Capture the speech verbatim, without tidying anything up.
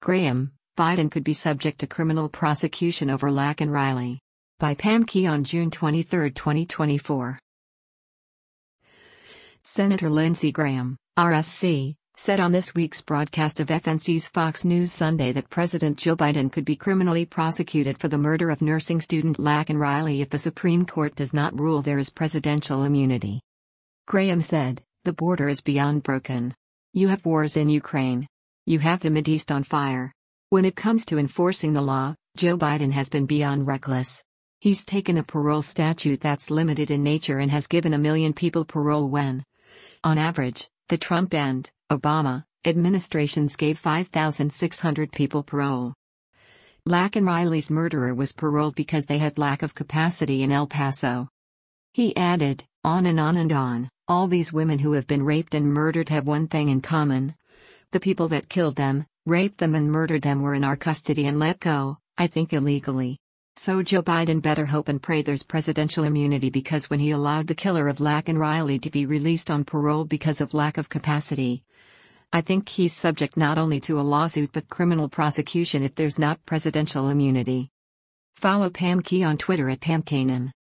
Graham, Biden could be subject to criminal prosecution over Lack and Riley. By Pam Key on June twenty-third, twenty twenty-four. Senator Lindsey Graham, R S C, said on this week's broadcast of F N C's Fox News Sunday that President Joe Biden could be criminally prosecuted for the murder of nursing student Lack and Riley if the Supreme Court does not rule there is presidential immunity. Graham said, "The border is beyond broken. You have wars in Ukraine. You have the Mideast on fire. When it comes to enforcing the law, Joe Biden has been beyond reckless. He's taken a parole statute that's limited in nature and has given a million people parole when, on average, the Trump and Obama administrations gave five thousand six hundred people parole. Lack and Riley's murderer was paroled because they had lack of capacity in El Paso." He added, "On and on and on, all these women who have been raped and murdered have one thing in common. The people that killed them, raped them and murdered them were in our custody and let go, I think illegally. So Joe Biden better hope and pray there's presidential immunity, because when he allowed the killer of Lack and Riley to be released on parole because of lack of capacity, I think he's subject not only to a lawsuit but criminal prosecution if there's not presidential immunity." Follow Pam Key on Twitter at Pam Kanan.